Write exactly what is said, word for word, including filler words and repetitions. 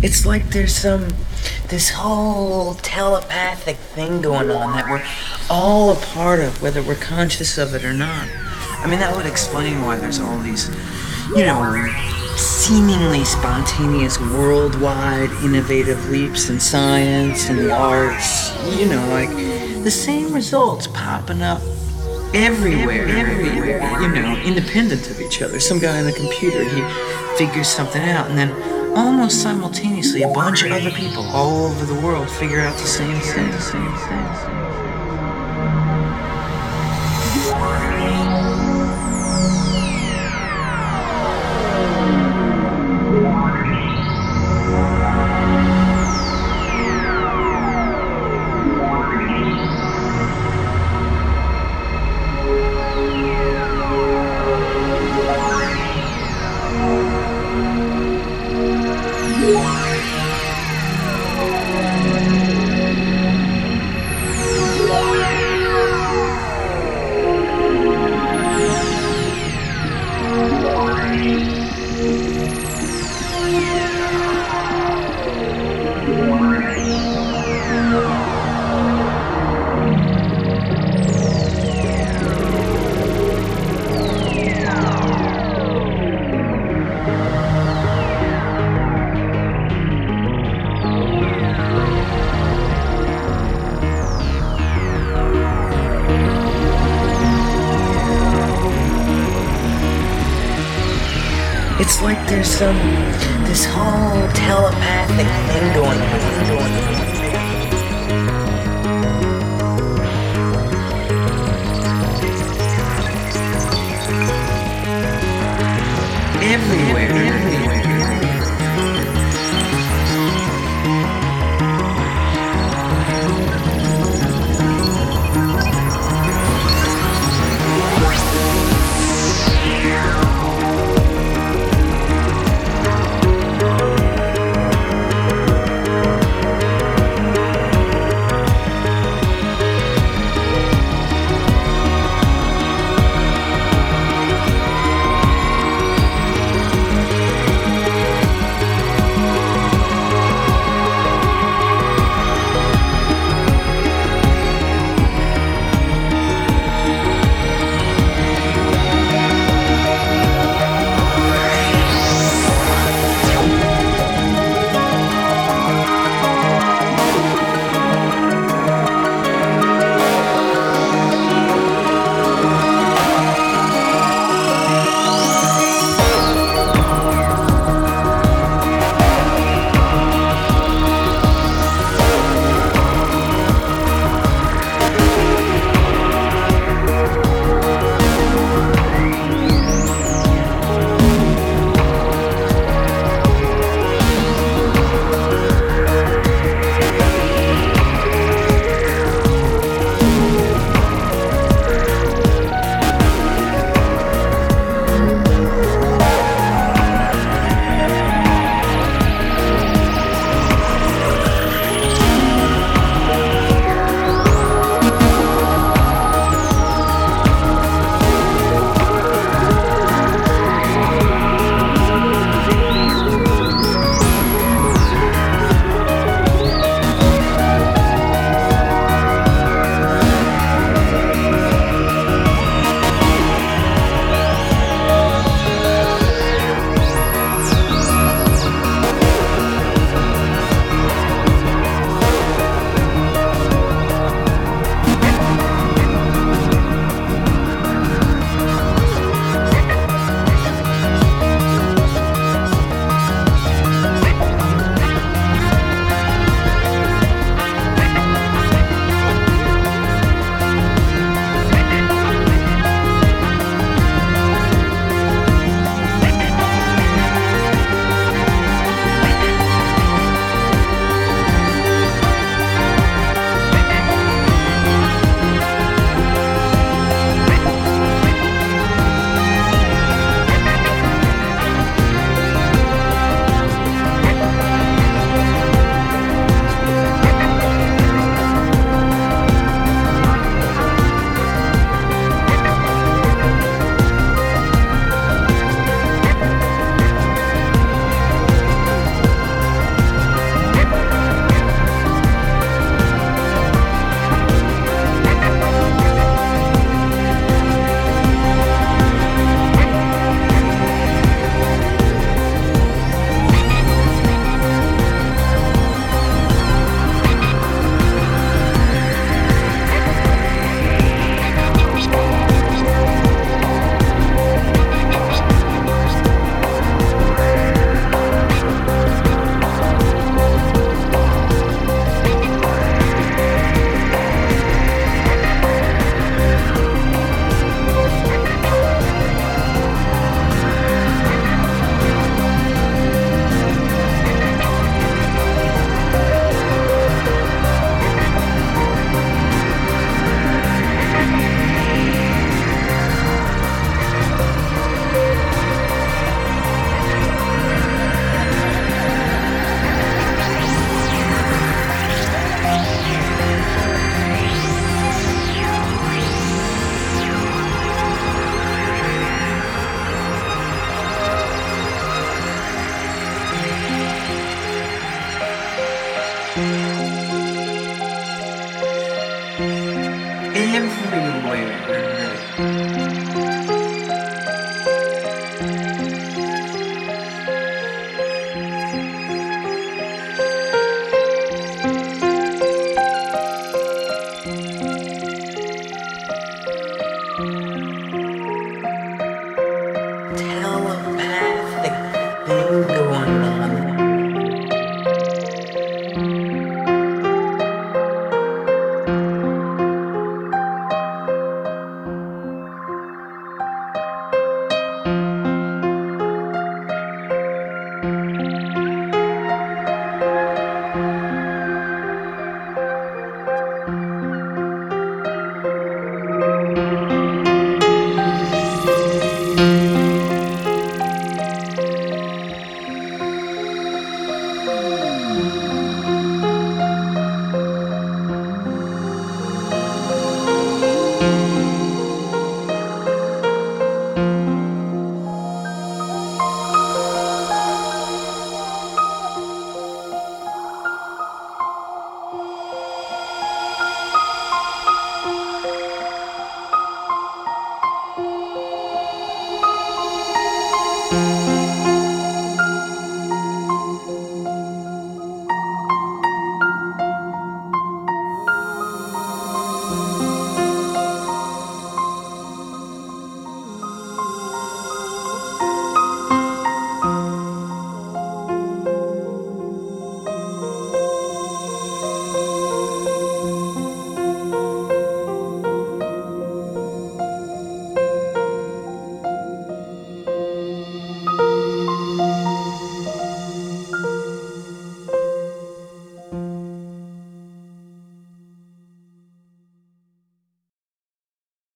It's like there's some this whole telepathic thing going on that we're all a part of, whether we're conscious of it or not. I mean, that would explain why there's all these, you know, seemingly spontaneous worldwide innovative leaps in science and the arts. You know, like the same results popping up everywhere, everywhere, you know, independent of each other. Some guy on a computer, he figures something out, and then almost simultaneously, a bunch of other people all over the world figure out the same thing. The same thing. It's like there's some this whole telepathic thing going on. Going on. Everywhere, everywhere.